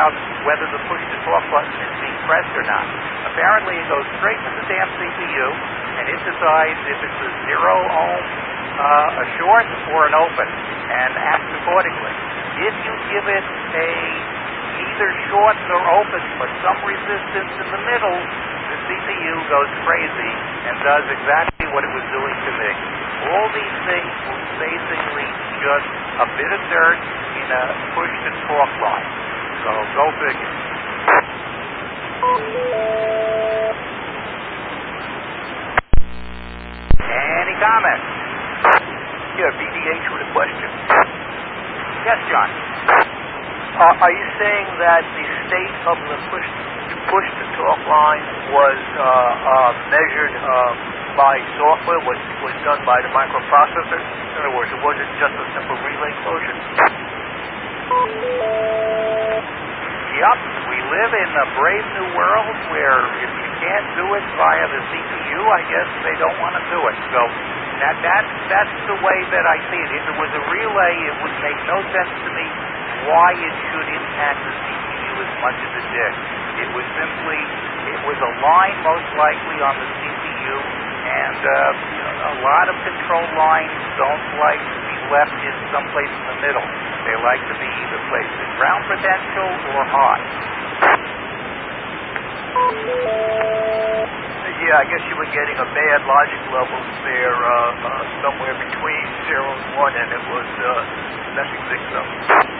out whether the push-to-talk button is being pressed or not. Apparently, it goes straight to the damn CPU, and it decides if it's a 0-ohm, a short, or an open, and acts accordingly. If you give it a neither short nor open, but some resistance in the middle, the CPU goes crazy and does exactly what it was doing to me. All these things were basically just a bit of dirt in a push-to-talk line. So go figure. Any comments? Yeah, VDH with a question. Yes, John. Are you saying that the state of the push-to-talk line was measured by software, was done by the microprocessor? In other words, it wasn't just a simple relay closure? Yep, we live in a brave new world where if you can't do it via the CPU, I guess they don't want to do it. So that's the way that I see it. If it was a relay, it would make no sense to me why it should impact the CPU as much as it did. It was a line most likely on the CPU, and a lot of control lines don't like to be left in someplace in the middle. They like to be either placed in ground potential or high. Yeah, I guess you were getting a bad logic level there somewhere between 0 and 1, and it was messing things up.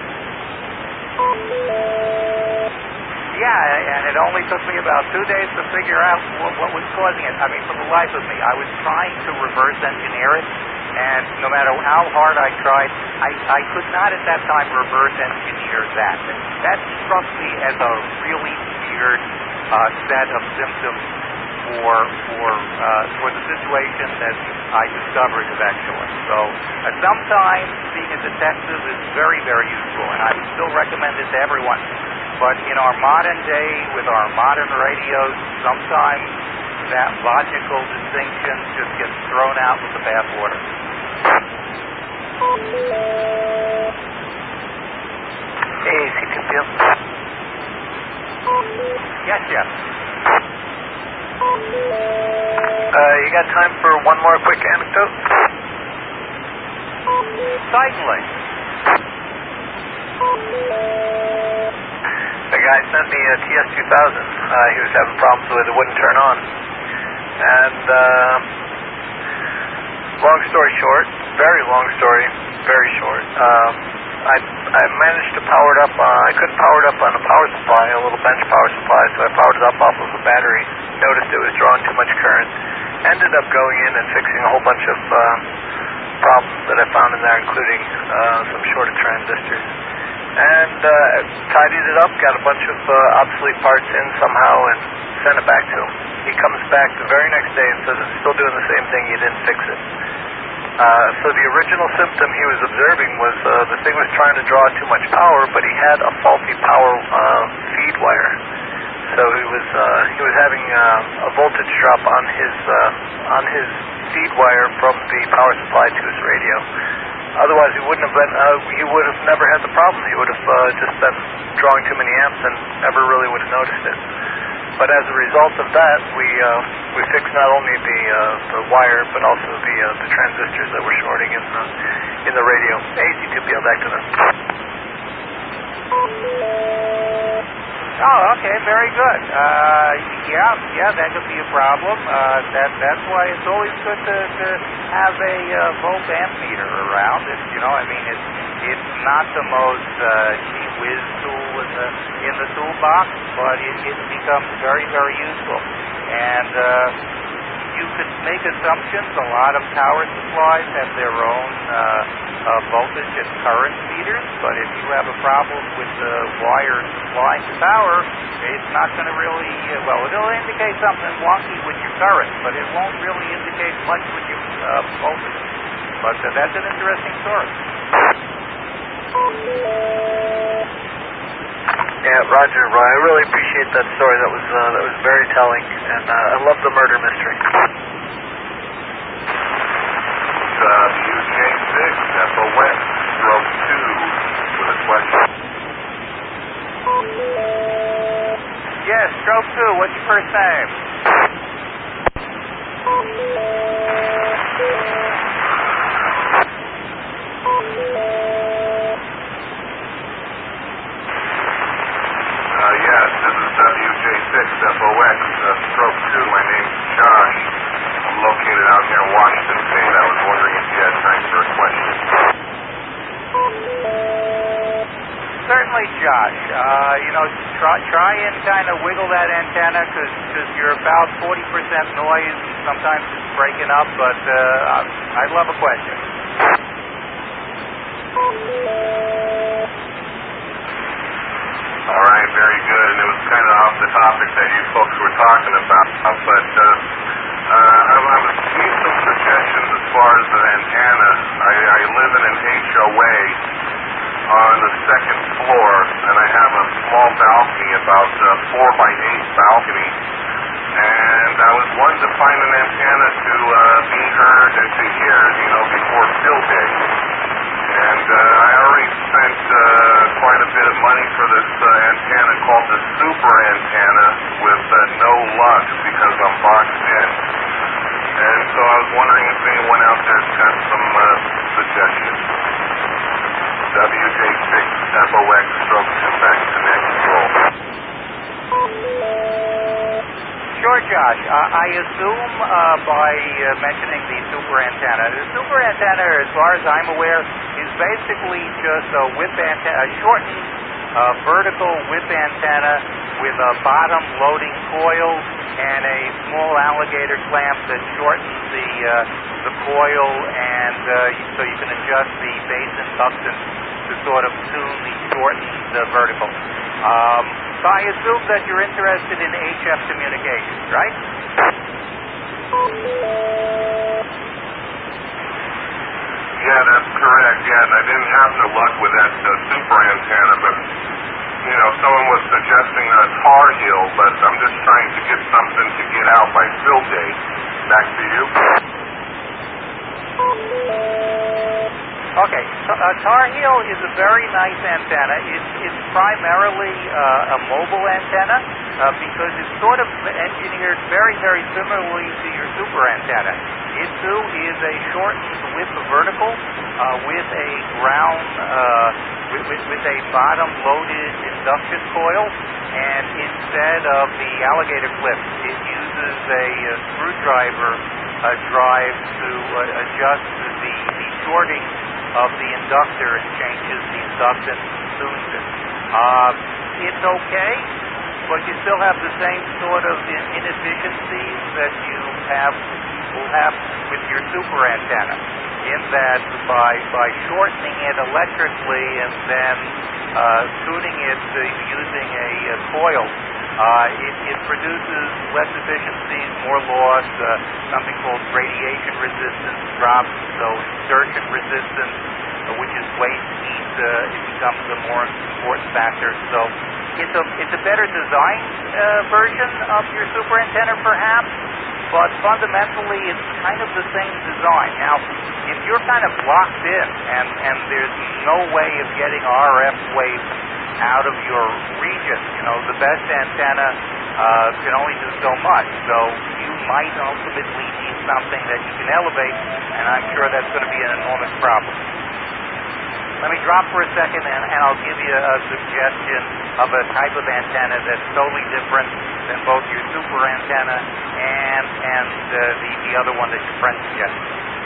Yeah, and it only took me about 2 days to figure out what was causing it. I mean, for the life of me, I was trying to reverse engineer it, and no matter how hard I tried, I could not at that time reverse engineer that. That struck me as a really weird set of symptoms for the situation that I discovered eventually. So sometimes being a detective is very, very useful, and I would still recommend it to everyone. But in our modern day, with our modern radios, sometimes that logical distinction just gets thrown out with the bathwater. Hey, CTPM. Yes, Jeff. You got time for one more quick anecdote? Certainly. The guy sent me a TS-2000. He was having problems with it, wouldn't turn on. And long story short, very long story, very short. I managed to power it up. I couldn't power it up on a power supply, a little bench power supply, so I powered it up off of a battery. Noticed it was drawing too much current. Ended up going in and fixing a whole bunch of problems that I found in there, including some shorted transistors. And tidied it up, got a bunch of obsolete parts in somehow, and sent it back to him. He comes back the very next day and says it's still doing the same thing, you didn't fix it. So the original symptom he was observing was the thing was trying to draw too much power, but he had a faulty power feed wire. So he was having a voltage drop on his feed wire from the power supply to his radio. Otherwise, he would have never had the problem. He would have just been drawing too many amps and never really would have noticed it. But as a result of that, we fixed not only the wire, but also the transistors that were shorting in the radio. AC2PL, back to them. Oh, okay, very good. Yeah, that could be a problem. That's why it's always good to have a volt ammeter around. It's not the most gee whiz tool in the toolbox, but it becomes very, very useful. And you could make assumptions. A lot of power supplies have their own voltage and current meters, but if you have a problem with the wire supplying the power, it's not going to really, it'll indicate something wonky with your current, but it won't really indicate much with your voltage. But that's an interesting story. Yeah, Roger. I really appreciate that story. That was very telling, and I love the murder mystery. WJ6, Echo West, stroke 2, with a question. Yes, stroke 2. What's your first name? Yes, this is WJ6FOX, stroke 2. My name's Josh. I'm located out here in Washington State. I was wondering if you had time for a question. Certainly, Josh. Try and kind of wiggle that antenna because you're about 40% noise. Sometimes it's breaking up, but I'd love a question. All right, very good. And it was kind of off the topic that you folks were talking about, but I was need some suggestions as far as the antenna. I live in an HOA on the second floor, and I have a small balcony, about 4x8 balcony, and I was wanting to find an antenna to be heard and to hear, before field day. And I already spent quite a bit of money for this antenna called the Super Antenna with no luck because I'm boxed in. And so I was wondering if anyone out there's got some suggestions. WJ6FOX, stroke 2, back to next roll. Sure, Josh. I assume by mentioning the super antenna, the super antenna, as far as I'm aware, is basically just a whip antenna, a shortened vertical whip antenna with a bottom loading coil and a small alligator clamp that shortens the coil, and so you can adjust the base inductance to sort of tune the shortened vertical. So I assume that you're interested in HF communications, right? Yeah, that's correct. Yeah, and I didn't have no luck with that super antenna, but, someone was suggesting a Tar Heel, but I'm just trying to get something to get out by field day. Back to you. Okay, Tar Heel is a very nice antenna. It's primarily a mobile antenna because it's sort of engineered very, very similarly to your super antenna. It too is a shortened whip vertical with a ground with a bottom loaded induction coil, and instead of the alligator clip, it uses a screwdriver drive to adjust the shorting of the inductor and changes the inductance and tunes it. It's okay, but you still have the same sort of inefficiencies that you will have with your super antenna, in that by shortening it electrically and then tuning it using a coil, it produces less efficiencies, more loss, something called radiation resistance drops, so insertion resistance, which is waste heat, it becomes a more important factor. So it's a better designed version of your super antenna, perhaps, but fundamentally it's kind of the same design. Now, if you're kind of locked in and there's no way of getting RF waves out of your region, the best antenna can only do so much. So you might ultimately need something that you can elevate, and I'm sure that's going to be an enormous problem. Let me drop for a second, and I'll give you a suggestion of a type of antenna that's totally different than both your super antenna and the other one that your friend suggested.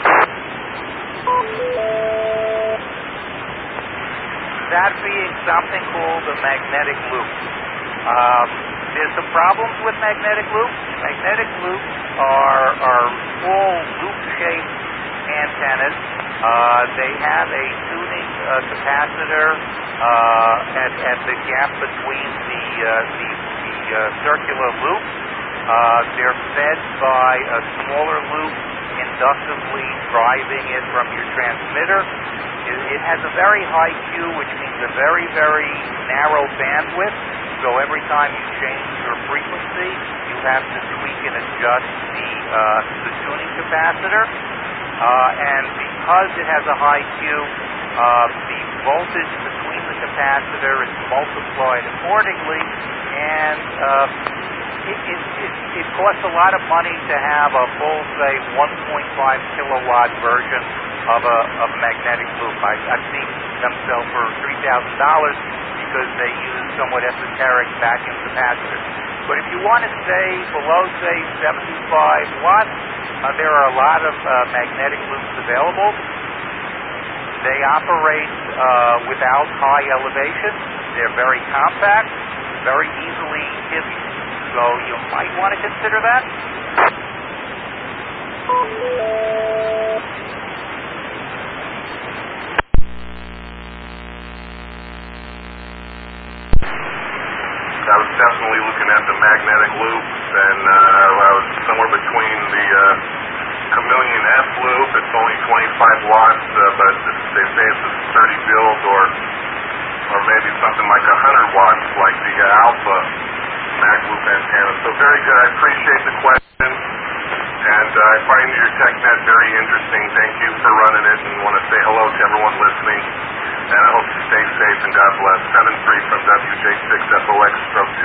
That being something called a magnetic loop. There's some problems with magnetic loops. Magnetic loops are full loop-shaped antennas. They have a tuning capacitor at the gap between the circular loop. They're fed by a smaller loop inductively driving it from your transmitter. It has a very high Q, which means a very, very narrow bandwidth. So every time you change your frequency, you have to tweak and adjust the tuning capacitor. And because it has a high Q, the voltage between the capacitor is multiplied accordingly, and it costs a lot of money to have a full, say, 1.5 kilowatt version of a magnetic loop. I've seen them sell for $3,000 because they use somewhat esoteric vacuum capacitors. But if you want to stay below, say, 75 watts, there are a lot of magnetic loops available. They operate without high elevation. They're very compact, very easily hidden. So you might want to consider that. I was definitely looking at the magnetic loops, and I was somewhere between the Chameleon F loop. It's only 25 watts, but they say it's a sturdy build, or maybe something like 100 watts, like the Alpha mag loop antenna. So very good. I appreciate the question, and I find your TechNet very interesting. Thank you for running it, and want to say hello to everyone listening. And I hope you stay safe, and God bless. 7-3 from WJ6FOX-2.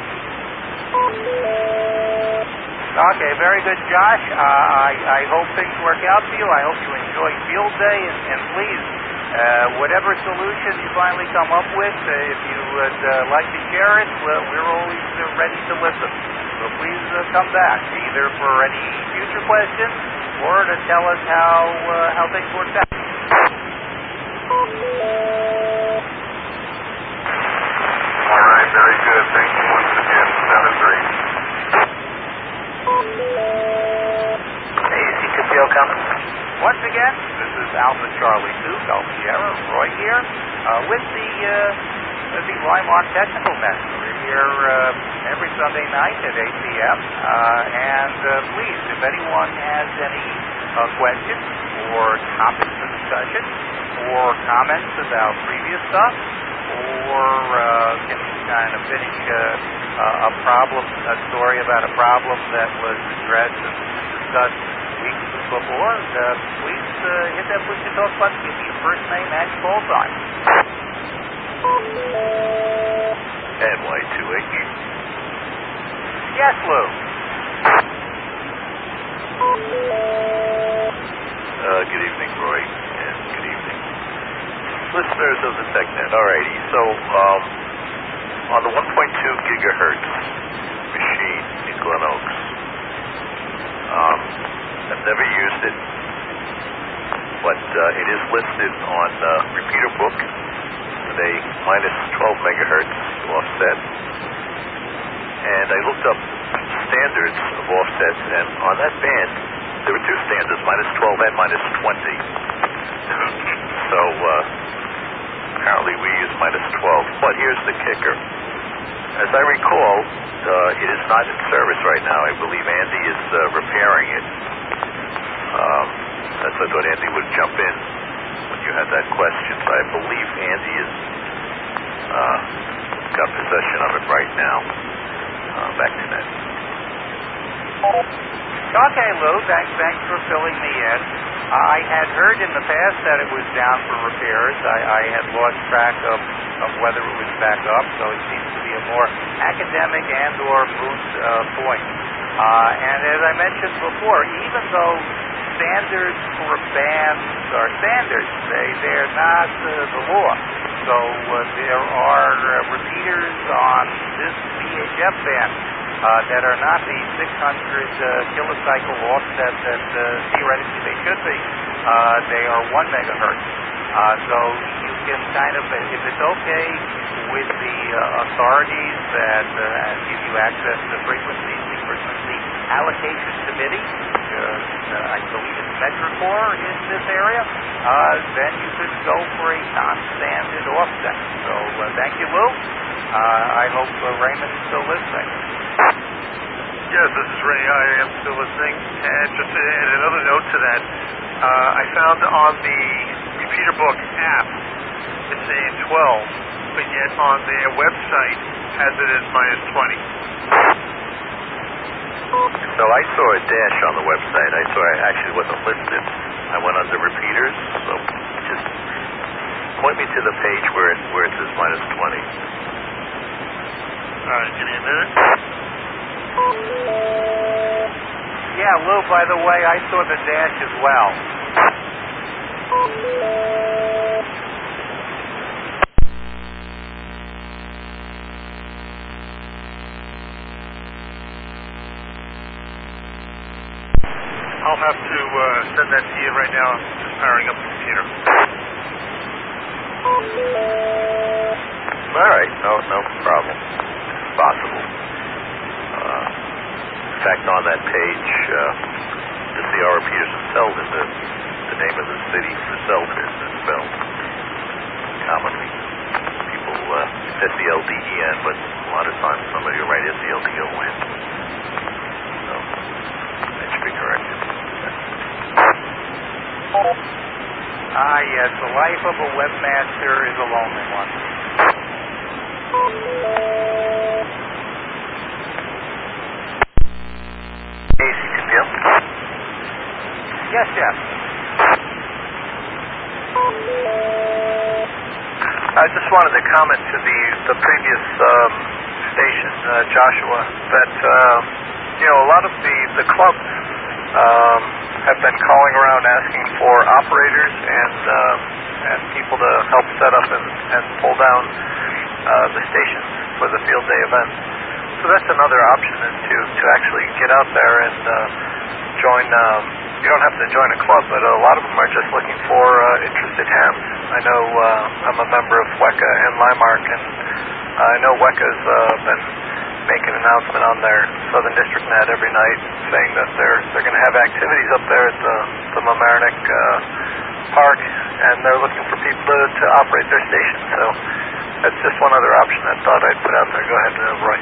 Okay, very good, Josh. I hope things work out for you. I hope you enjoy Field Day, and please, whatever solution you finally come up with, if you would like to share it, we're always ready to listen. So please come back, either for any future questions or to tell us how things worked out. All right, very good. Thank you once again. 7-3. AC2PO coming. Once again, this is Alpha Charlie 2, Golf Sierra, Roy here, with the Lymon Technical Net. We're here every Sunday night at 8 p.m. And please, if anyone has any questions or topics for discussion or comments about previous stuff, or can kind of finish a story about a problem that was addressed and discussed weeks before, please hit that push to talk button, give me your first name and your call sign. NY2H. Yes, Lou. Good evening, Roy, and good evening, listeners of the TechNet. Alrighty, so on the 1.2 gigahertz machine in Glen Oaks, I've never used it, but it is listed on Repeater Book with a minus 12 megahertz offset. And I looked up standards of offsets, and on that band, there were two standards, minus 12 and minus 20. So apparently we use minus 12. But here's the kicker. As I recall, it is not in service right now. I believe Andy is repairing it. I thought Andy would jump in when you had that question. So I believe Andy has got possession of it right now. Back to that. Okay, Lou, thanks for filling me in. I had heard in the past that it was down for repairs. I had lost track of whether it was back up, so it seems to be a more academic and or moot point. And as I mentioned before, even though standards for bands are standards, they're not the law. So there are repeaters on this VHF band that are not the 600 kilocycle offset that theoretically they should be. They are 1 megahertz. So you can kind of, if it's okay with the authorities that give you access to frequency allocation committee, I believe it's Metrocor in this area, then you could go for a non-standard offset. So thank you, Lou. I hope Raymond's still listening. Yes, this is Ray. I am still listening. And just to add another note to that, I found on the Repeater Book app, it's saying 12, but yet on their website has it as minus 20. So I saw a dash on the website. I saw it actually wasn't listed. I went under repeaters, so just point me to the page where it says minus 20. right, give me a minute. Yeah, Lou, by the way, I saw the dash as well. I'll have to send that to you right now. I'm just powering up the computer. All right, no problem. It's possible. In fact, on that page, the C.R. Peterson Selden, the name of the city for Selden is spelled commonly. People S-E-L-D-E-N, but a lot of times somebody will write S-E-L-D-O-N. So that should be corrected. Ah, yes, the life of a webmaster is a lonely one. ACTPL? Yes, Jeff. I just wanted to comment to the previous station, Joshua, that a lot of the clubs have been calling around asking for operators and people to help set up and pull down the stations for the field day events. So that's another option, is to actually get out there and join. You don't have to join a club, but a lot of them are just looking for interested hams. I know I'm a member of WECA and Limark, and I know WECA's been making an announcement on their Southern District Net every night saying that they're going to have activities up there at the Mamaroneck Park, and they're looking for people to operate their station. So that's just one other option I thought I'd put out there. Go ahead, Roy.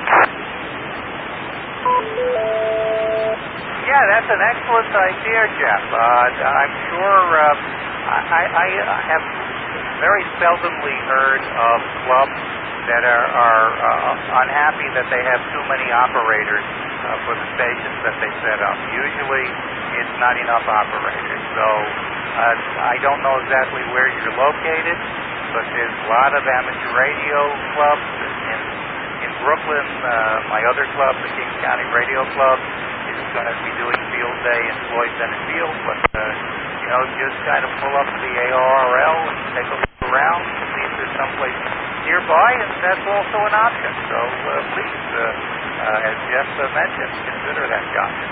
Yeah, that's an excellent idea, Jeff. I'm sure I have very seldomly heard of clubs that are unhappy that they have too many operators for the stations that they set up. Usually it's not enough operators. So I don't know exactly where you're located, but there's a lot of amateur radio clubs in Brooklyn. My other club, the King County Radio Club, is going to be doing field day in Floyd Center Field, but just kind of pull up the ARRL and take a look around, see if there's someplace nearby, and that's also an option. So please, as Jeff mentioned, consider that option.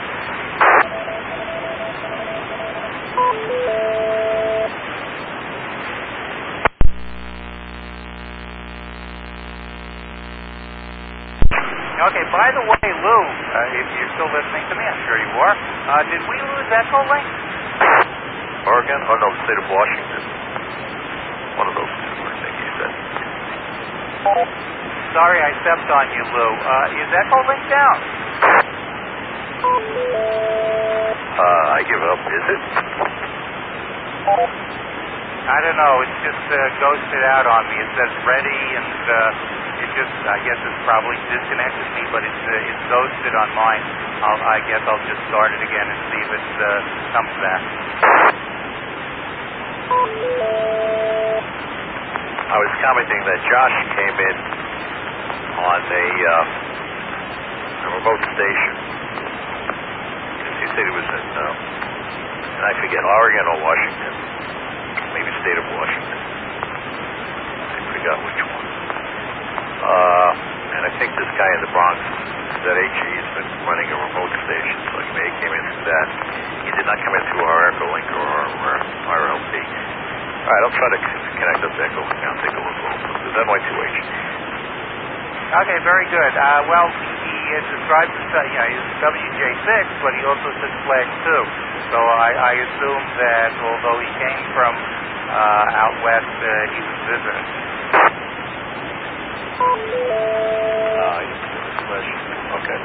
Okay, by the way, Lou, if you're still listening to me, I'm sure you are, did we lose Echo Link? Oregon? Oh, no, the state of Washington. One of those two, I think you said. Sorry I stepped on you, Lou. Is Echo Link down? I give up. Is it? I don't know. It's just ghosted out on me. It says ready, and I guess it's probably disconnected me, but it's ghosted on mine. I guess I'll just start it again and see if it comes back. I was commenting that Josh came in on a remote station. He said he was in, and I forget, Oregon or Washington. Maybe state of Washington. I forgot which one. And I think this guy in the Bronx, that HE, has been running a remote station, so he may have came in through that. He did not come in through our Echo Link or our RLP. All right, I'll try to connect up to Echo Link now. Take a look also. There's NY2H. Okay, very good. Well, he described himself, he's WJ6, but he also took Flag 2. So I assume that although he came from out west, he was visiting. Okay.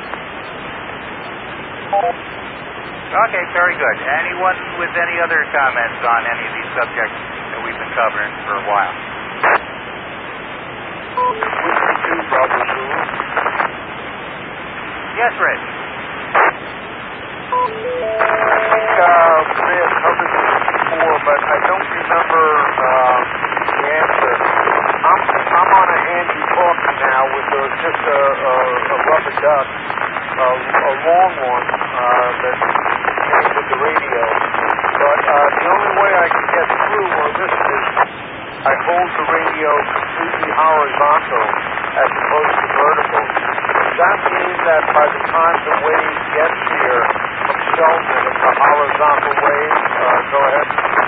Okay, very good. Anyone with any other comments on any of these subjects that we've been covering for a while? Yes, Rich. May have covered this before, but I don't remember the answer. I'm on a handy talkie now with just a conduct a long one that came with the radio. But the only way I can get through or listen is I hold the radio completely horizontal as opposed to vertical. Does that mean that by the time the wave gets here from Selden, it's a horizontal wave? Go ahead.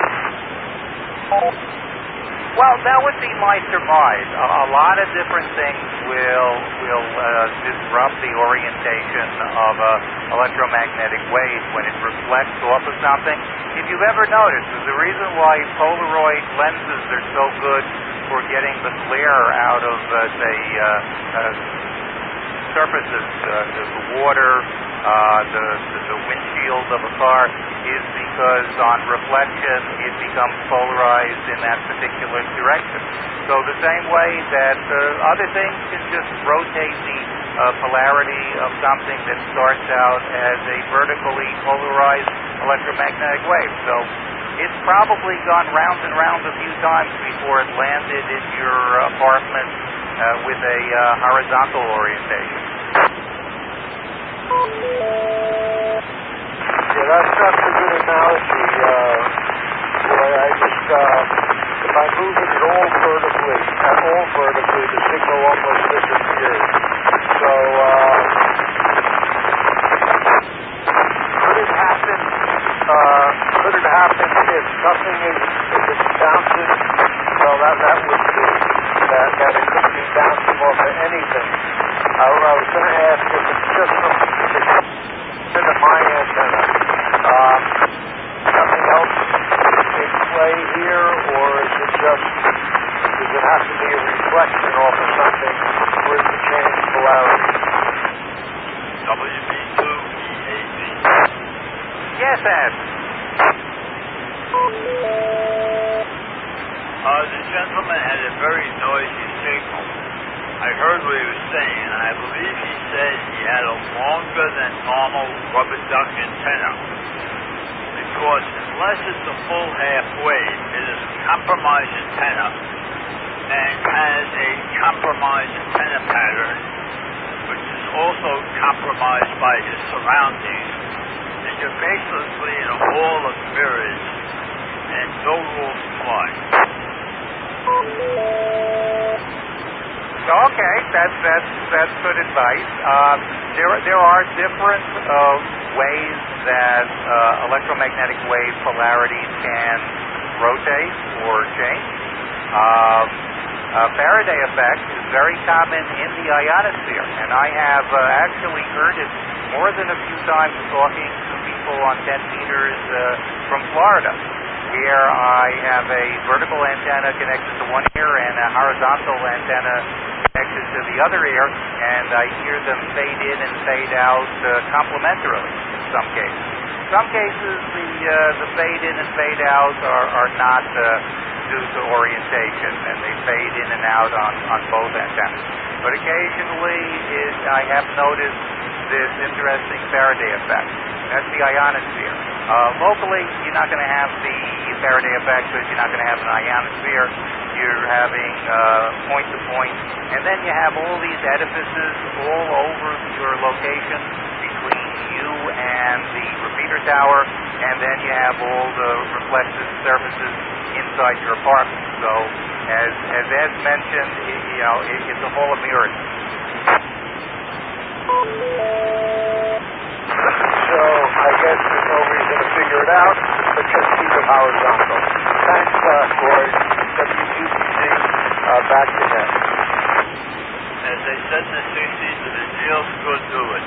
Well, that would be my surmise. A lot of different things will disrupt the orientation of a electromagnetic wave when it reflects off of something. If you've ever noticed, the reason why Polaroid lenses are so good for getting the glare out of, say, surfaces, the water, the windshield of a car, is because on reflection it becomes polarized in that particular direction. So the same way that other things can just rotate the polarity of something that starts out as a vertically polarized electromagnetic wave. So it's probably gone round and round a few times before it landed in your apartment with a horizontal orientation. Yeah, that's a good analogy. Boy, I just, if I move it at all vertically, the signal almost disappears. So, could it happen if nothing is, if it's bouncing? Well, that would be, that it couldn't be bouncing off of anything. I was going to ask if it's just from into my antenna. Something else in play here, or is it just, does it have to be a reflection off of something for it to change polarity? WB2EAB. Yes, Ed. The gentleman had a very noisy signal. I heard what he was saying, and I believe he said he had a longer than normal rubber duck antenna. Because unless it's a full half wave, it is a compromised antenna and has a compromised antenna pattern, which is also compromised by his surroundings. And you're basically in a wall of mirrors, and no rules apply. Okay, that's good advice. There are different ways that electromagnetic wave polarities can rotate or change. Faraday effect is very common in the ionosphere, and I have actually heard it more than a few times talking to people on 10 meters from Florida, where I have a vertical antenna connected to one ear and a horizontal antenna connected to the other ear, and I hear them fade in and fade out complementarily in some cases. In some cases, the fade in and fade out are not due to orientation, and they fade in and out on both antennas. But occasionally, I have noticed this interesting Faraday effect. That's the ionosphere. Locally, you're not going to have the Faraday effect because you're not going to have an ionosphere. You're having point-to-point, and then you have all these edifices all over your location between you and the repeater tower, and then you have all the reflective surfaces inside your apartment. So, as Ed mentioned, it's a hall of mirrors. So, I guess there's no reason to figure it out, but just keep it horizontal. Thanks, Lloyd. WQTC, back to net. As they said in the 60s, if it feels good, do it.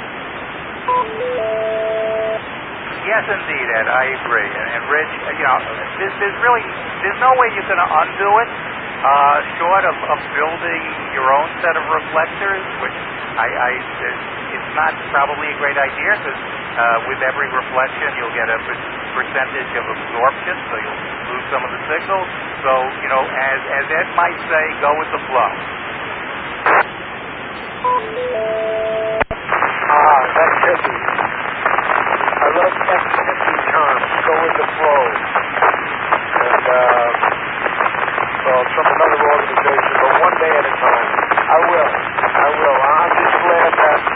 Yes, indeed, Ed, I agree. And Rich, there's no way you're going to undo it, short of building your own set of reflectors, which it's not probably a great idea, because with every reflection you'll get a percentage of absorption, so you'll lose some of the signal. So, as Ed might say, go with the flow. That's hippie. I love hippie terms. Go with the flow. And, well, it's from another organization, but one day at a time. I will. I'm just glad that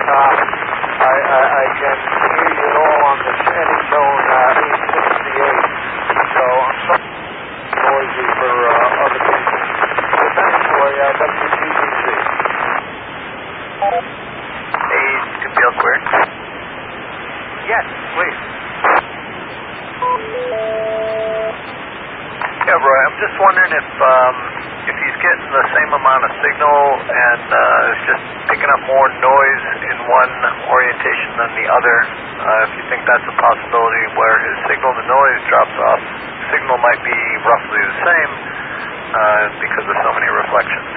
I can hear you all on the Sandy Zone 868. So I'm sorry noisy for other people. But thanks for WTBC. Hey, Field Clear? Yes, please. Yeah, Roy, I'm just wondering if he's getting the same amount of signal and is just picking up more noise in one orientation than the other. If you think that's a possibility where his signal to noise drops off, signal might be roughly the same because of so many reflections.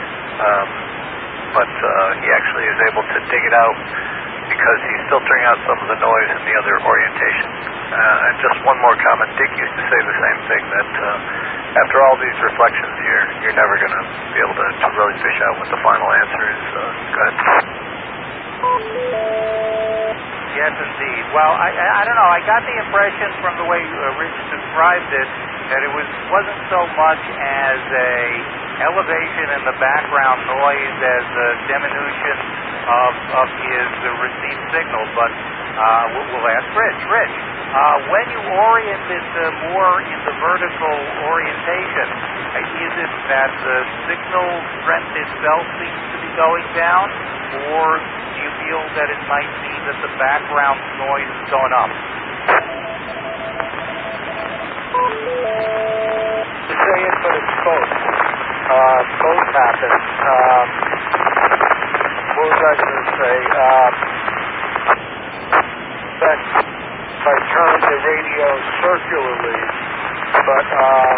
But he actually is able to dig it out because he's filtering out some of the noise in the other orientation. And just one more comment, Dick used to say the same thing, that after all these reflections, you're never going to be able to really fish out what the final answer is. Go ahead. Yes, indeed. Well, I don't know. I got the impression from the way Rich described it that it wasn't so much as a elevation in the background noise as a diminution of his received signal. But we'll ask Rich. Rich, when you orient it more in the vertical orientation, is it that the signal strength itself seems to be going down, or do you feel that it might be that the background noise is going up? To say it, but it's both. Both happen. What was I going to say? That if I turn the radio circularly, but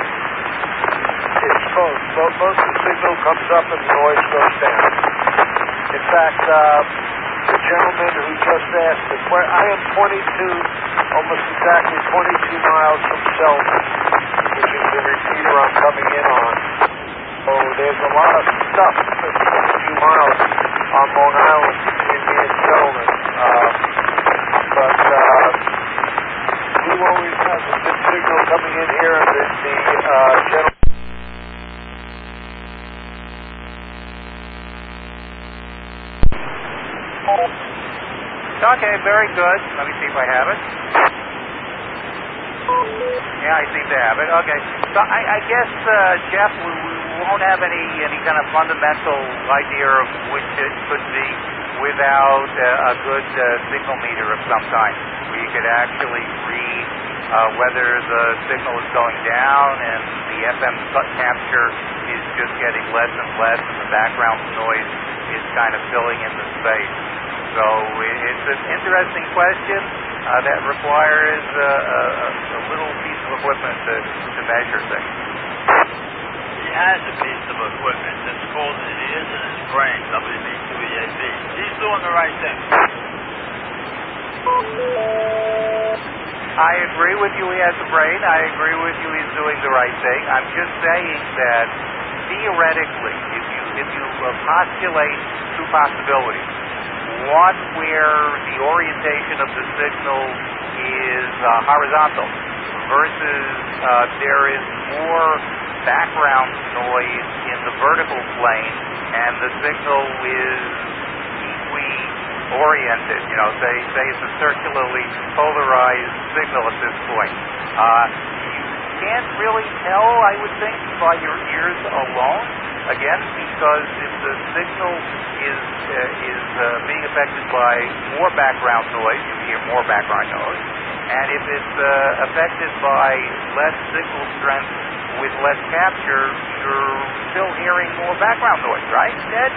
it's both. Both the signal comes up and the noise goes down. In fact, the gentleman who just asked the question, I am almost exactly 22 miles from Selma, which is the repeater I'm coming in on. So there's a lot of stuff at 22 miles on Long Island between me and Selma. But we always have a good signal coming in here, and the gentleman. Okay, very good. Let me see if I have it. Yeah, I seem to have it. Okay. So I guess, Jeff, we won't have any kind of fundamental idea of which it could be without a good signal meter of some kind, where you could actually read whether the signal is going down and the FM capture is just getting less and less and the background noise is kind of filling in the space. So it's an interesting question that requires a little piece of equipment to measure things. He has a piece of equipment. It's called his ears and his brain, WB2EAB. He's doing the right thing. I agree with you, he has a brain. I agree with you, he's doing the right thing. I'm just saying that theoretically, if you postulate two possibilities, one where the orientation of the signal is horizontal versus there is more background noise in the vertical plane and the signal is equally oriented, say it's a circularly polarized signal at this point. You can't really tell, I would think, by your ears alone. Again, because if the signal is being affected by more background noise, you hear more background noise. And if it's affected by less signal strength with less capture, you're still hearing more background noise, right, Ted?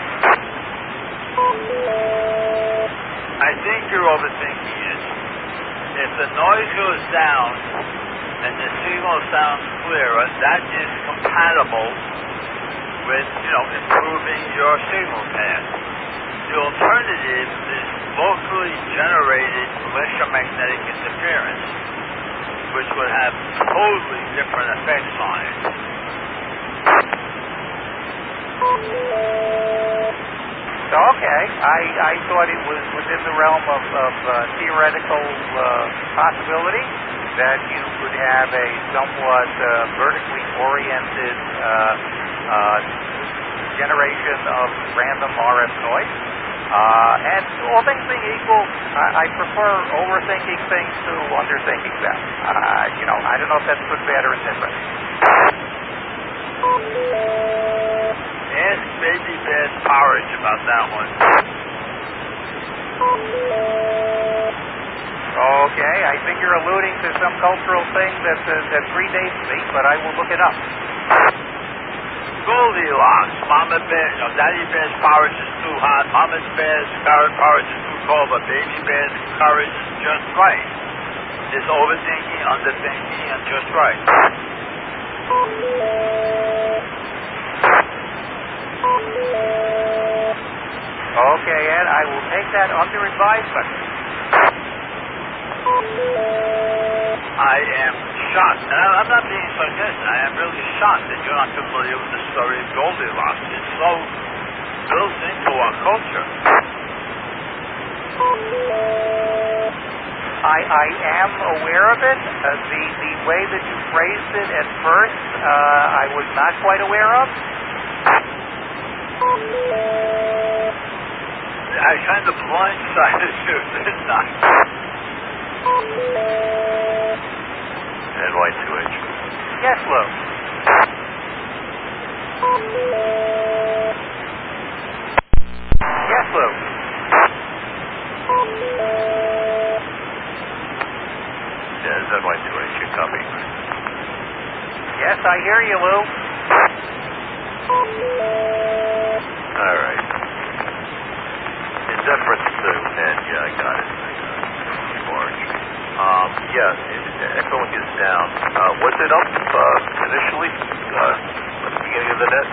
I think you're overthinking it. If the noise goes down and the signal sounds clearer, that is compatible with, improving your signal path. The alternative is locally generated electromagnetic interference, which would have totally different effects on it. Okay, I thought it was within the realm of theoretical possibility that you could have a somewhat vertically oriented generation of random RF noise. And all things being equal, I prefer overthinking things to underthinking them. I don't know if that's good, bad, or indifferent. Ask Baby Bear Porridge about that one. Okay, I think you're alluding to some cultural thing that predates me, but I will look it up. Goldilocks, Mama Bear, Daddy Bear's porridge is too hot, Mama Bear's carrot porridge is too cold, but Baby Bear's porridge is just right. There's overthinking, underthinking, and just right. Okay, Ed, I will take that under advisement. I am shocked, and I'm not being sarcastic, I am really shocked that you're not familiar with the story of Goldilocks. It's so built into our culture. I am aware of it. The way that you phrased it at first, I was not quite aware of. I kind of blindsided you, didn't I? NY2H. Yes, Lou. Yes, Lou. Yeah, it's NY2H. You copy. Yes, I hear you, Lou. All right. In deference to, and yeah, I got it. Orange. Echoing is down. Was it up initially at the beginning of the net?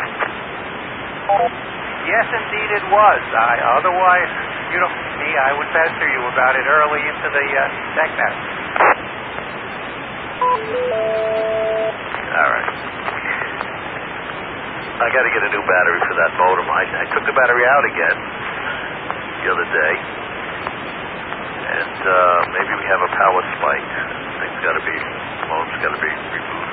Yes, indeed it was. Otherwise, you know me, I would pester you about it early into the TechNet. All right. I got to get a new battery for that modem. I took the battery out again the other day, and maybe we have a power spike. Modems got to be removed.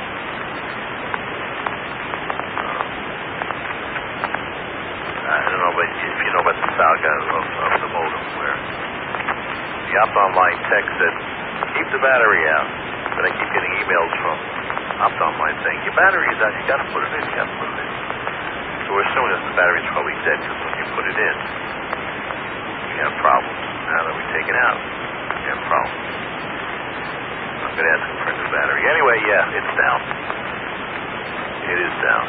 I don't know if you know about the saga of the modem, where the OptOnline tech said, keep the battery out. But I keep getting emails from OptOnline saying, your battery is out, you got to put it in, So we're assuming that the battery's probably dead, because when you put it in, you have problems. Now that we take it out, you have problems. I'm going to ask him for a new battery. Anyway, yeah, it's down. It is down.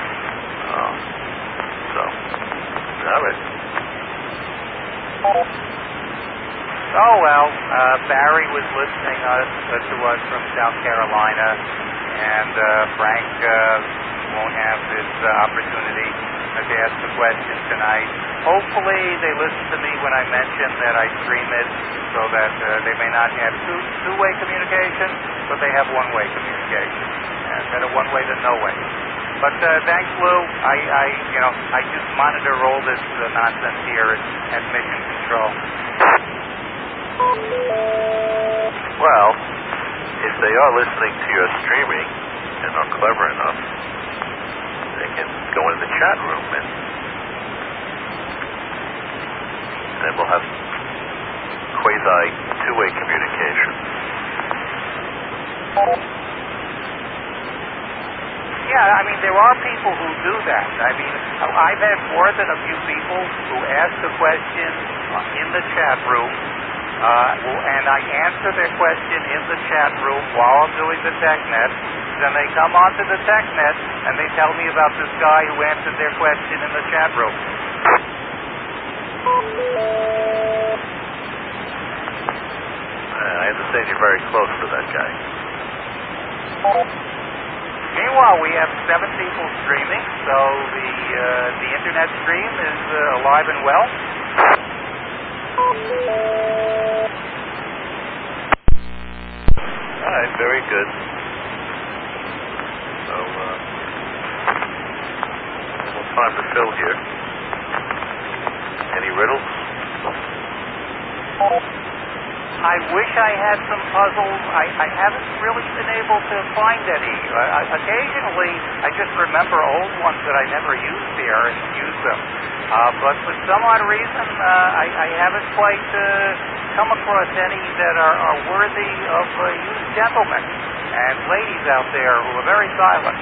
All right. Oh, well, Barry was listening to us from South Carolina, and Frank won't have this opportunity to ask the question tonight. Hopefully they listen to me when I mention that I stream it so that they may not have two-way communication, but they have one-way communication. And better one way than no way. But thanks, Lou. I just monitor all this nonsense here at Mission Control. Well, if they are listening to your streaming and are clever enough, they can go in the chat room and we'll have quasi two-way communication. Yeah, I mean, there are people who do that. I mean, I've had more than a few people who ask a question in the chat room, and I answer their question in the chat room while I'm doing the TechNet. Then they come onto the TechNet, and they tell me about this guy who answered their question in the chat room. I understand you're very close to that guy. Meanwhile, we have 7 people streaming, so the internet stream is alive and well. All right, very good. So, a little time to fill here. Any riddles? I wish I had some puzzles. I haven't really been able to find any. Occasionally, I just remember old ones that I never used here and use them. But for some odd reason, I haven't quite come across any that are worthy of you gentlemen and ladies out there who are very silent.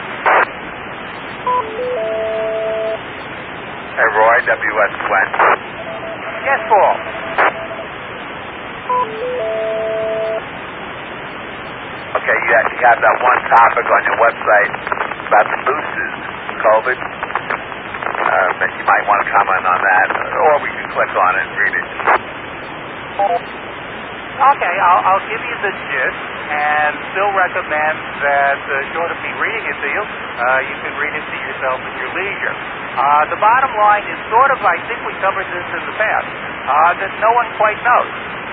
Hey, Roy, WS Gwen. Yes, Paul. Okay, you have that one topic on your website about the boosters, COVID. And you might want to comment on that, or we can click on it and read it. Okay, I'll give you the gist and still recommend that, short of me reading it to you, you can read it to yourself at your leisure. The bottom line is sort of, I think we covered this in the past, that no one quite knows.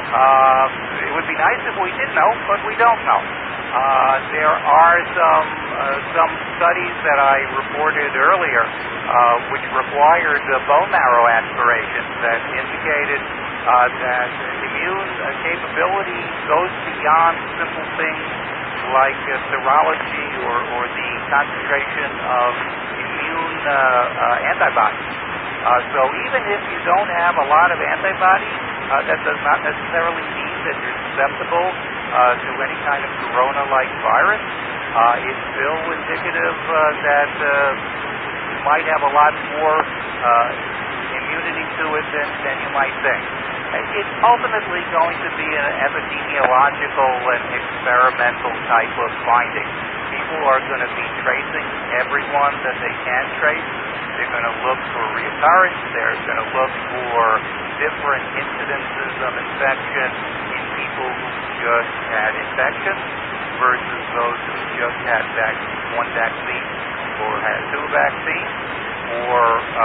It would be nice if we did know, but we don't know. There are some studies that I reported earlier which required bone marrow aspirations that indicated that immune capability goes beyond simple things like serology or the concentration of immune antibodies. So even if you don't have a lot of antibodies, that does not necessarily mean that you're susceptible to any kind of corona-like virus. It's still indicative that you might have a lot more immunity to it than you might think. It's ultimately going to be an epidemiological and experimental type of finding. People are going to be tracing everyone that they can trace. They're going to look for reoccurrence. They're going to look for different incidences of infection in people who just had infection versus those who just had one vaccine or had two vaccines or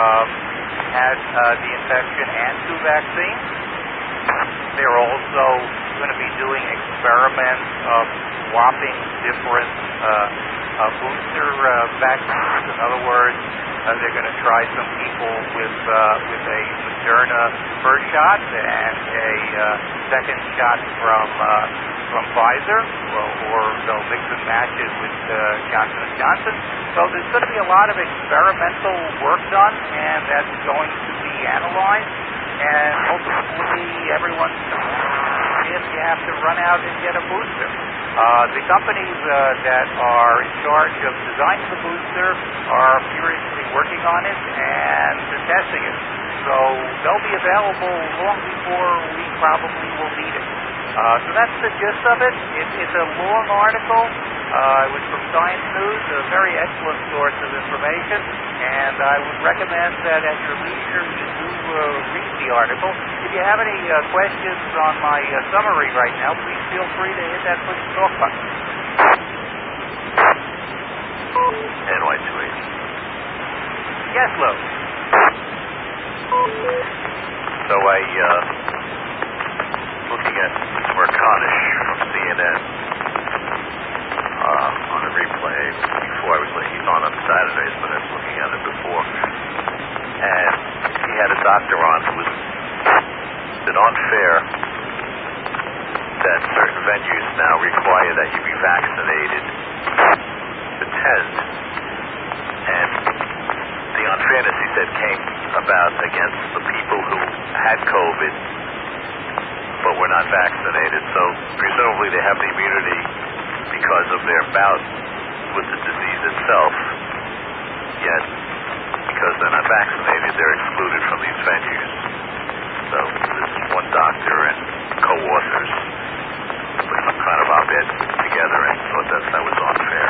had the infection and two vaccines. They're also going to be doing experiments of swapping different booster vaccines. In other words, they're going to try some people with a Moderna first shot and a second shot from Pfizer, or they'll mix and match it with Johnson & Johnson. So there's going to be a lot of experimental work done, and that's going to be analyzed. And hopefully everyone's if you have to run out and get a booster. The companies that are in charge of designing the booster are furiously working on it and testing it. So they'll be available long before we probably will need it. So that's the gist of it. It's a long article. It was from Science News, a very excellent source of information, and I would recommend that at your leisure you do read the article. If you have any questions on my summary right now, please feel free to hit that push to talk button. NY28. Yes, Lou. So looking at Merconish from CNN on a replay before he's on Saturdays, but I was looking at it before. And he had a doctor on who was been unfair that certain venues now require that you be vaccinated to attend. And the unfairness, he said, came about against the people who had COVID but were not vaccinated. So presumably they have the immunity because of their bout with the disease itself. Yet, because they're not vaccinated, they're excluded from these venues. So this one doctor and co-authors put some kind of op-ed together and thought that was unfair.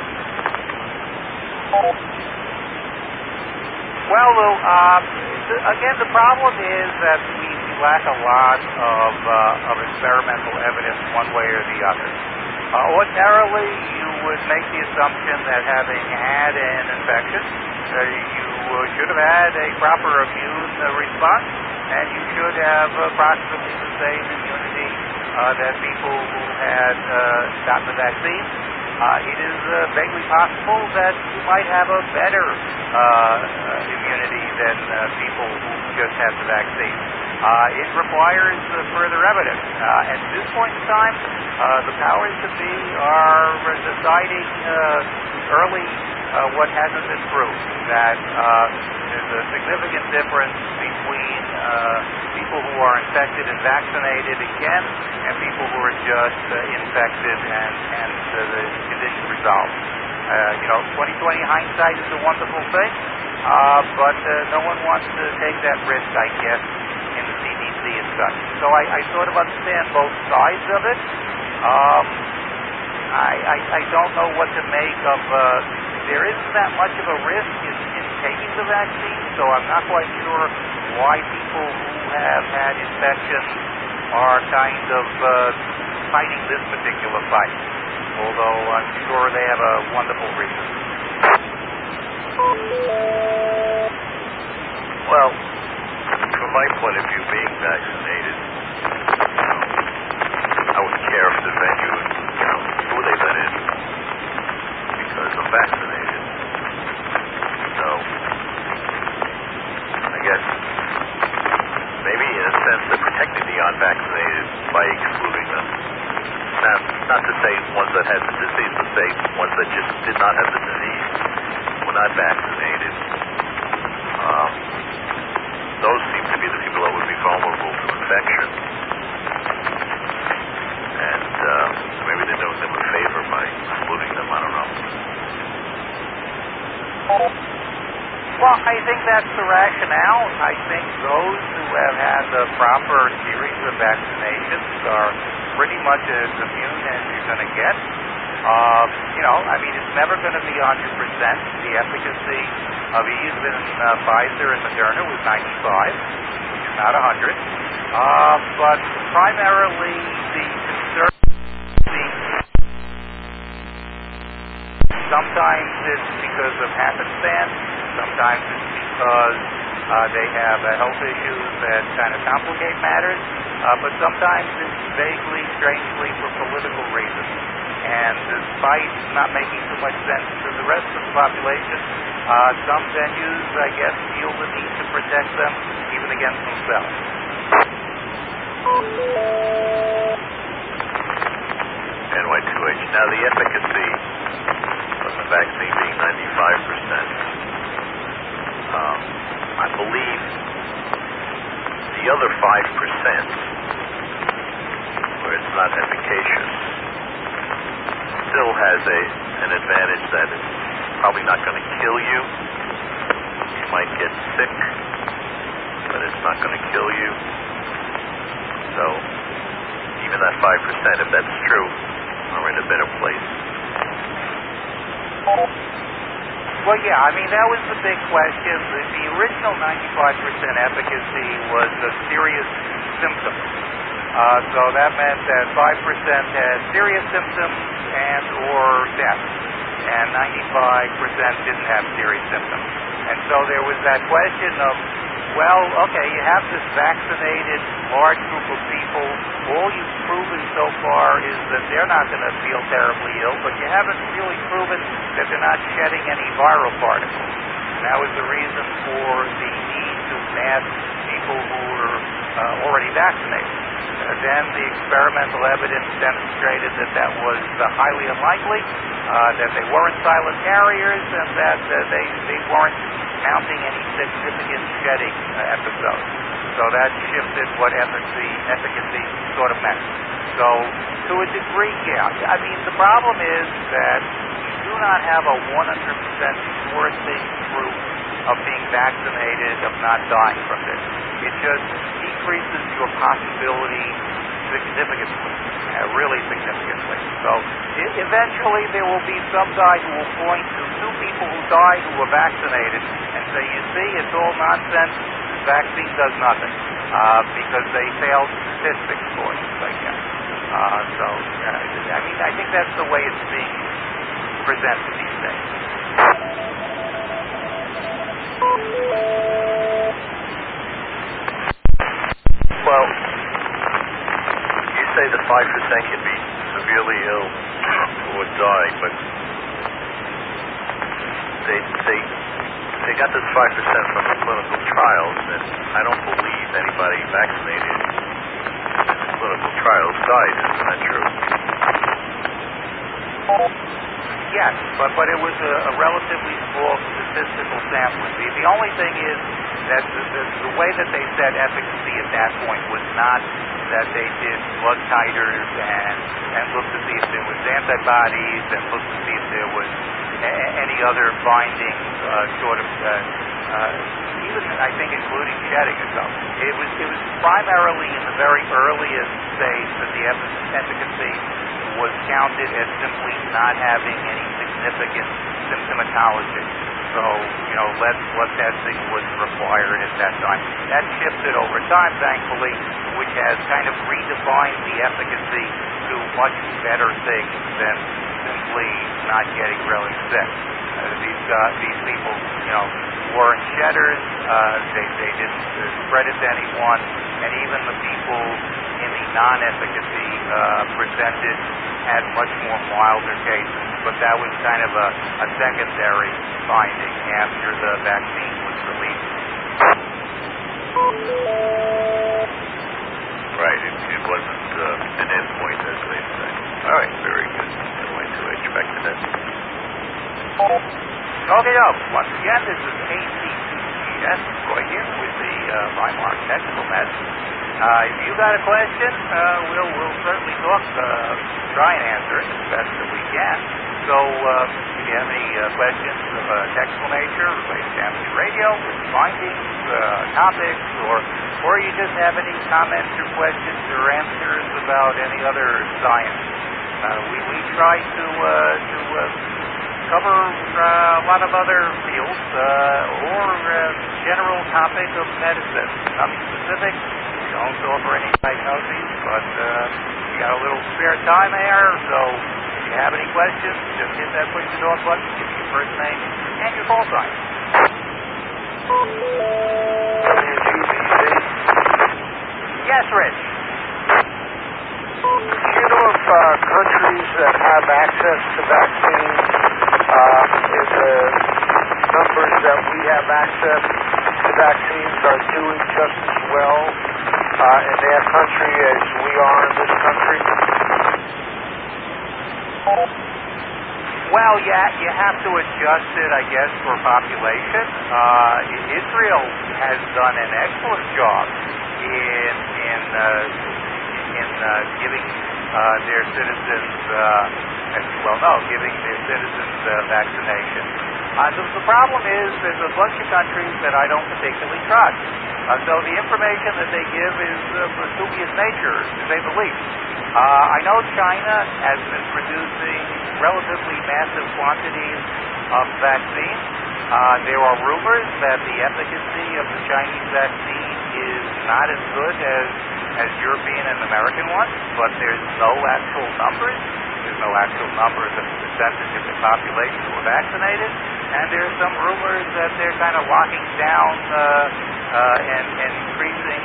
Well, Lou, again, the problem is that we lack a lot of experimental evidence one way or the other. Ordinarily, you would make the assumption that having had an infection, you should have had a proper immune response, and you should have approximately the same immunity that people who had gotten the vaccine. It is vaguely possible that you might have a better immunity than people who just had the vaccine. it requires further evidence. At this point in time, the powers that be are deciding early what hasn't been proved, that there's a significant difference between people who are infected and vaccinated again and people who are just infected and the condition resolved. 2020 hindsight is a wonderful thing, but no one wants to take that risk, I guess, in the CDC and such. So I sort of understand both sides of it. I don't know what to make of. There isn't that much of a risk in taking the vaccine, so I'm not quite sure why people who have had infections are kind of fighting this particular fight, although I'm sure they have a wonderful reason. Well, from my point of view, being vaccinated, I wouldn't care if the venue, who they let in, because I'm vaccinated. So, I guess, maybe in a sense they're protecting the unvaccinated by excluding them. Not to say ones that had the disease, but say ones that just did not have the disease, were not vaccinated. Those seem to be the people that would be vulnerable to infection. And maybe they're doing them a favor by excluding them, I don't know. Well, I think that's the rationale. I think those who have had the proper series of vaccinations are pretty much as immune as you're going to get. It's never going to be 100%. The efficacy of even Pfizer and Moderna was 95, which is not 100. But primarily the concern, sometimes it's because of happenstance, sometimes it's because they have health issues that kind of complicate matters, but sometimes it's vaguely, strangely for political reasons. And despite not making too much sense to the rest of the population, some venues, I guess, feel the need to protect them even against themselves. NY2H. Now, the efficacy of the vaccine being 95%, I believe the other 5%, where it's not efficacious, still has an advantage that it's probably not going to kill you. You might get sick, but it's not going to kill you. So even that 5%, if that's true, are in a better place. Well, yeah, that was the big question. The original 95% efficacy was a serious symptom. So that meant that 5% had serious symptoms and or death, and 95% didn't have serious symptoms. And so there was that question of, well, okay, you have this vaccinated large group of people. All you've proven so far is that they're not going to feel terribly ill, but you haven't really proven that they're not shedding any viral particles. And that was the reason for the need to mask people who were already vaccinated. Then the experimental evidence demonstrated that that was highly unlikely, that they weren't silent carriers, and that they weren't mounting any significant shedding episodes. So that shifted what efficacy sort of meant. So to a degree, yeah. The problem is that you do not have a 100% sure thing proof of being vaccinated, of not dying from this. It just decreases your possibility significantly, really significantly. So eventually there will be some guy who will point to 2 people who died who were vaccinated and say, you see, it's all nonsense, this vaccine does nothing, because they failed statistics for us, I guess. I think that's the way it's being presented these days. Well, you say the 5% can be severely ill or die, but they got this 5% from the clinical trials, and I don't believe anybody vaccinated in the clinical trials died. Isn't that true? Yes, but it was a relatively small statistical sampling. The only thing is that the way that they said efficacy at that point was not that they did blood titers and looked to see if there was antibodies and looked to see if there was any other binding even I think including shedding or so. It was primarily in the very earliest stage that the efficacy was counted as simply not having any significant symptomatology. So, less blood testing was required at that time. That shifted over time, thankfully, which has kind of redefined the efficacy to much better things than simply not getting really sick. These people, weren't shedders. They didn't spread it to anyone, and even the people in the non-efficacy presented had much more milder cases. But that was kind of a secondary finding after the vaccine was released. Right. It wasn't an endpoint, as they say. All right. Very good. I went to expected it. Okay, once again, this is ACCGS, Roy here with the Weimar Technical Medicine. If you got a question, we'll certainly talk, try and answer it as best that we can. So if you have any questions of a technical nature related to amateur radio, with findings, topics, or you just have any comments or questions or answers about any other science, we try to cover a lot of other fields or general topic of medicine. Nothing specific. We don't offer any diagnoses, but we got a little spare time there, so if you have any questions, just hit that push the talk button, give me your first name and your call sign. WGBC? Yes, Rich. Do you know if countries that have access to vaccines, if the numbers that we have access to vaccines are doing just as well in their country as we are in this country? Well, you have to adjust it, I guess, for population. Israel has done an excellent job in giving their citizens, giving their citizens vaccination. The problem is there's a bunch of countries that I don't particularly trust. So the information that they give is of a dubious nature, to say the least. I know China has been producing relatively massive quantities of vaccine. There are rumors that the efficacy of the Chinese vaccine is not as good as European and American ones, but there's no actual numbers. There's no actual numbers of the percentage of the population who are vaccinated, and there's some rumors that they're kind of locking down and increasing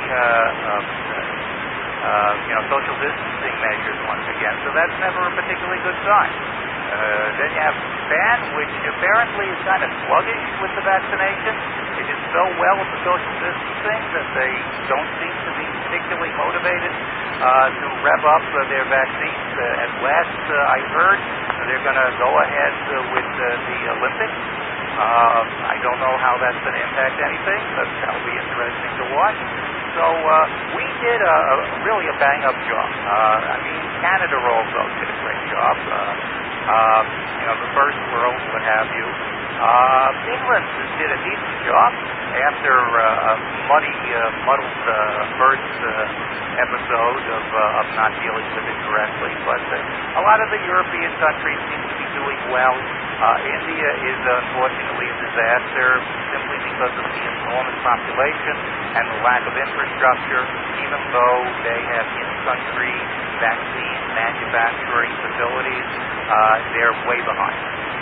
social distancing measures once again. So that's never a particularly good sign. Then you have Japan, which apparently is kind of sluggish with the vaccination. They did so well with the social distancing that they don't seem to be particularly motivated to rev up their vaccines. At last I heard they're going to go ahead with the Olympics. I don't know how that's going to impact anything, but that'll be interesting to watch. So we did really a bang-up job. Canada also did a great job. The first world, what have you. England did a decent job after a muddled first episode of not dealing with it correctly. But a lot of the European countries seem to be doing well. India is unfortunately a disaster simply because of the enormous population and the lack of infrastructure. Even though they have in-country vaccine manufacturing facilities, they're way behind.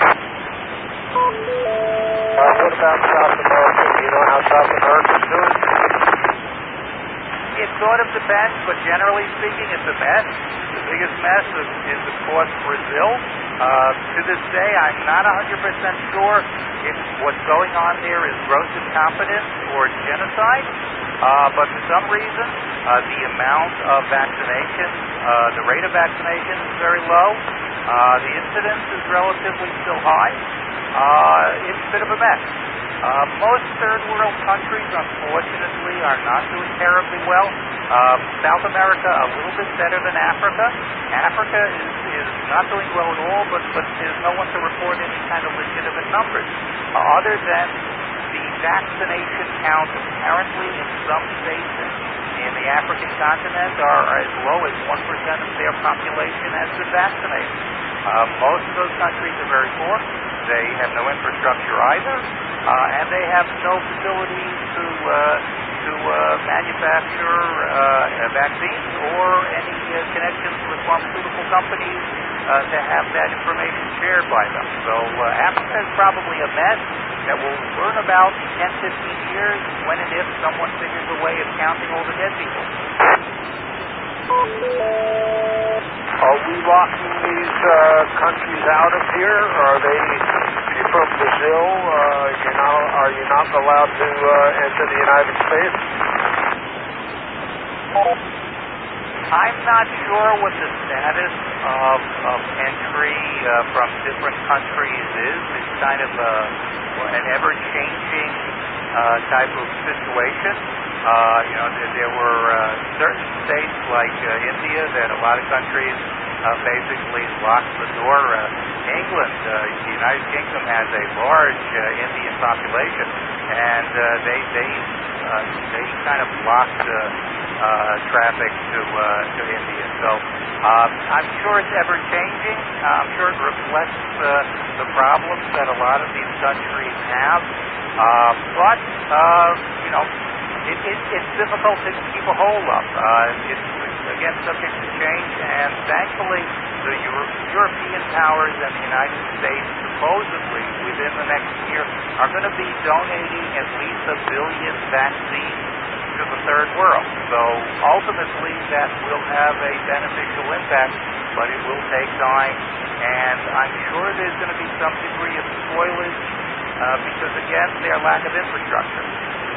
What about South America? Do you know how South America's doing? It sort of depends, but generally speaking, it's a mess. The biggest mess is of course, Brazil. To this day, I'm not 100% sure if what's going on there is gross incompetence or genocide. But for some reason, the amount of vaccination, the rate of vaccination is very low. The incidence is relatively still high. It's a bit of a mess. Most third world countries, unfortunately, are not doing terribly well. South America a little bit better than Africa. Africa is not doing well at all, but there's no one to report any kind of legitimate numbers. Other than the vaccination count apparently in some states in the African continent are as low as 1% of their population has been vaccinated. Most of those countries are very poor. They have no infrastructure either, and they have no facilities to manufacture vaccines or any connections with pharmaceutical companies to have that information shared by them. So Africa is probably a mess that we'll learn about in 10, 15 years when and if someone figures a way of counting all the dead people. Are we locking these countries out of here? Are they, if you're from Brazil, are you not allowed to enter the United States? I'm not sure what the status of entry from different countries is. It's kind of an ever-changing type of situation. There were certain states like India that a lot of countries basically locked the door. England, the United Kingdom has a large Indian population, and they kind of blocked traffic to India. So I'm sure it's ever changing. I'm sure it reflects the problems that a lot of these countries have. But it's difficult to keep a hold of. It's, again, subject to change, and thankfully the European powers and the United States supposedly within the next year are going to be donating at least 1 billion vaccines to the third world. So ultimately that will have a beneficial impact, but it will take time, and I'm sure there's going to be some degree of spoilage because, again, their lack of infrastructure.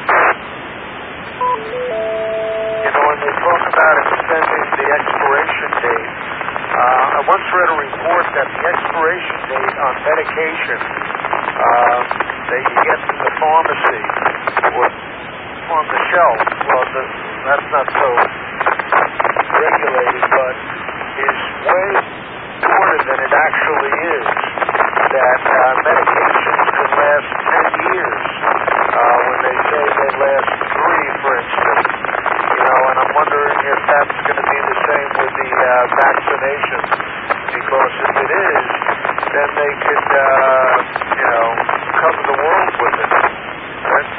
When they talk about extending the expiration date, I once read a report that the expiration date on medication that you get from the pharmacy or on the shelf, well, that's not so regulated, but is way shorter than it actually is. That medications can last 10 years when they say they last 3, for instance. And I'm wondering if that's going to be the same with the vaccination, because if it is, then they could, cover the world with it. Right?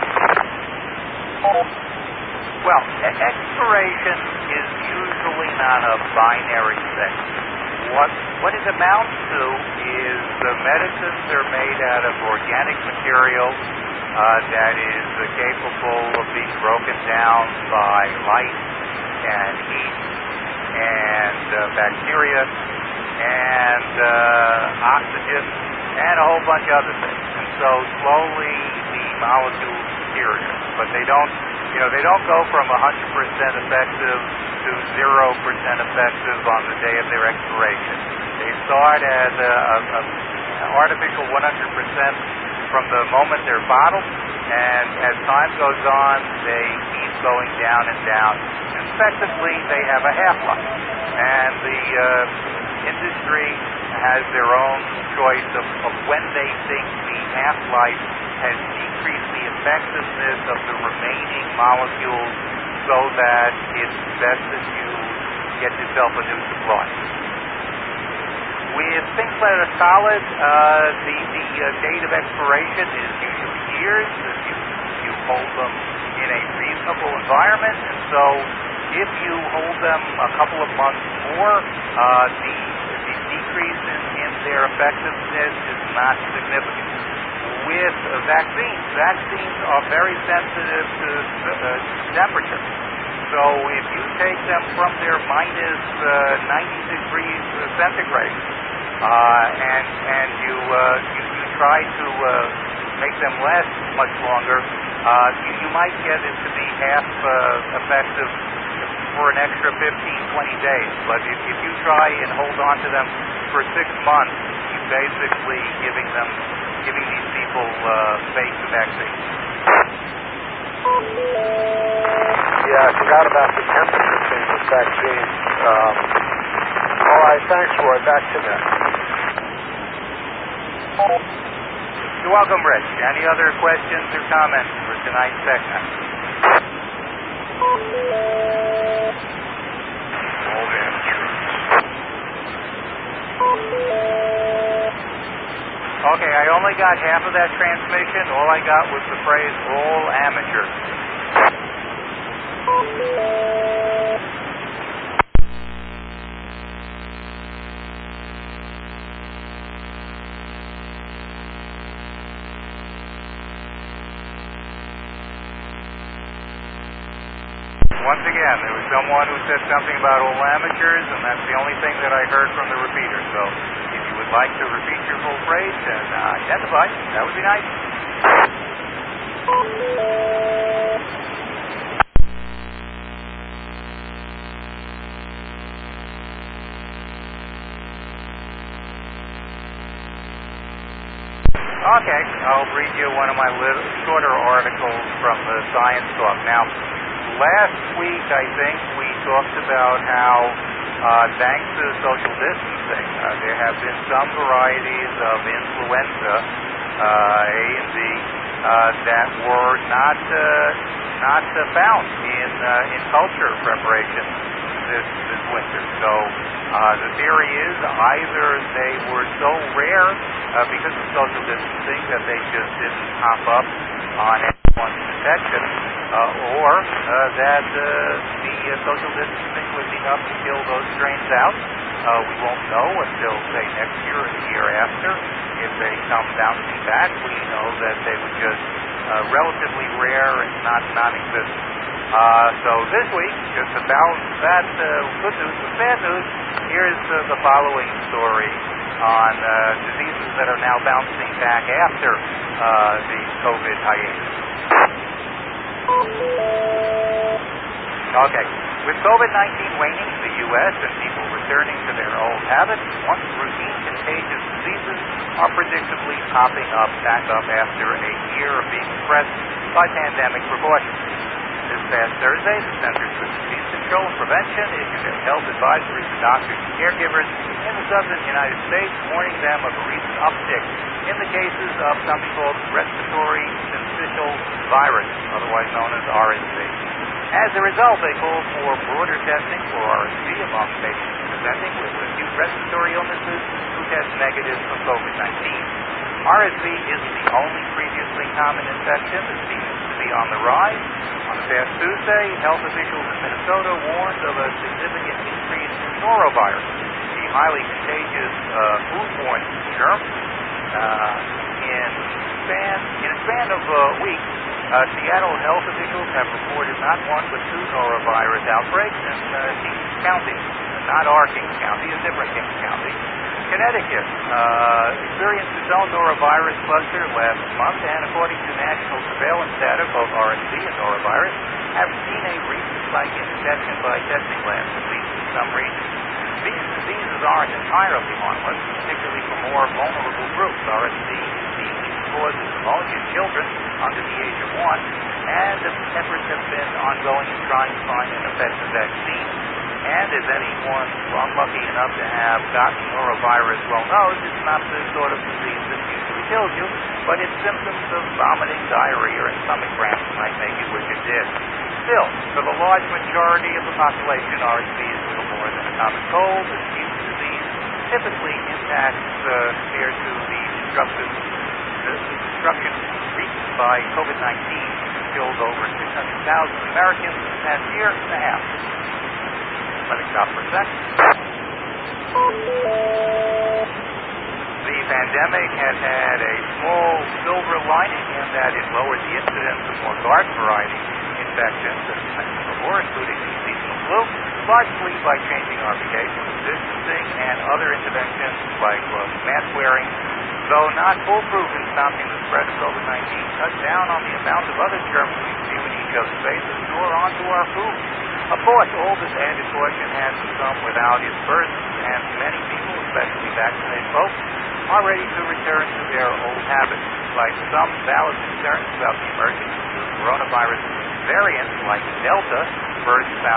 Well, expiration is usually not a binary thing. What it amounts to is the medicines are made out of organic material that is capable of being broken down by light and heat and bacteria and oxygen and a whole bunch of other things. And so slowly the molecules deteriorate, but they don't go from 100% effective to 0% effective on the day of their expiration. They start as an artificial 100% from the moment they're bottled, and as time goes on, they keep going down and down. And effectively, they have a half-life. And the industry has their own choice of when they think the half-life has decreased the effectiveness of the remaining molecules so that it's best that you get yourself a new supply. With things that are solid, the date of expiration is usually years if you hold them in a reasonable environment. And so if you hold them a couple of months more, the decrease in their effectiveness is not significant. With vaccines are very sensitive to temperature. So if you take them from their minus 90 degrees centigrade and you try to make them last much longer, you might get it to be half effective for an extra 15, 20 days. But if you try and hold on to them for 6 months, you're basically giving these people fake vaccine. Yeah, I forgot about the temperature thing with vaccines. All right, thanks, Roy. Back to that. You're welcome, Rich. Any other questions or comments for tonight's segment? All amateurs. Okay, I only got half of that transmission. All I got was the phrase all amateurs. Once again, there was someone who said something about all amateurs, and that's the only thing that I heard from the repeater. So if you would like to repeat your full phrase and identify, that would be nice. Okay, I'll read you one of my shorter articles from the Science Talk. Now, last week, I think, we talked about how, thanks to social distancing, there have been some varieties of influenza, A and B, that were not found in culture preparation this winter. So the theory is either they were so rare because of social distancing that they just didn't pop up on anyone's detection, or that the social distancing was enough to kill those strains out. We won't know until, say, next year or the year after. If they come bouncing back, we know that they were just relatively rare and not non-existent. So this week, just to balance that good news with bad news, here's the following story on diseases that are now bouncing back after the COVID hiatus. Okay. With COVID-19 waning in the U.S. and people returning to their old habits, once routine contagious diseases are predictably popping back up after a year of being suppressed by pandemic precautions. This past Thursday, the Centers for Disease Control and Prevention issued a health advisory to doctors and caregivers in the southern United States, warning them of a recent uptick in the cases of something called respiratory syncytial virus, otherwise known as RSV. As a result, they called for broader testing for RSV among patients presenting with acute respiratory illnesses who test negative for COVID-19. RSV isn't the only previously common infection that seems to be on the rise. On the past Tuesday, health officials in Minnesota warned of a significant increase in norovirus, a highly contagious foodborne germ. In a span of weeks, Seattle health officials have reported not one but 2 norovirus outbreaks in Kings County. Not our Kings County, a different Kings County. Connecticut experienced its own norovirus cluster last month, and according to national surveillance data, both RSV and norovirus have seen a recent spike in detection by testing labs, at least in some regions. These diseases aren't entirely harmless, particularly for more vulnerable groups. RSV causes pneumonia in children under the age of 1, and efforts have been ongoing in trying to find an effective vaccine. And as anyone unlucky enough to have gotten norovirus well knows, it's not the sort of disease that usually kills you, but its symptoms of vomiting, diarrhea, and stomach cramps might make you wish it did. Still, for the large majority of the population, RSV is little more than a common cold. This acute disease typically impacts compared to the destruction wreaked by COVID-19, killed over 600,000 Americans in the past year and a half. Let me stop for a second. The pandemic has had a small silver lining in that it lowered the incidence of more garden variety infections, as mentioned before, including the seasonal flu, largely by changing our behavior with distancing and other interventions like mask wearing. Though not foolproof in stopping the spread of COVID-19, cut down on the amount of other germs we spew in each of spaces nor onto our food. Of course, all this added caution has to come without its burdens, and many people, especially vaccinated folks, are ready to return to their old habits. Despite some valid concerns about the emergence of new coronavirus variants like Delta, first found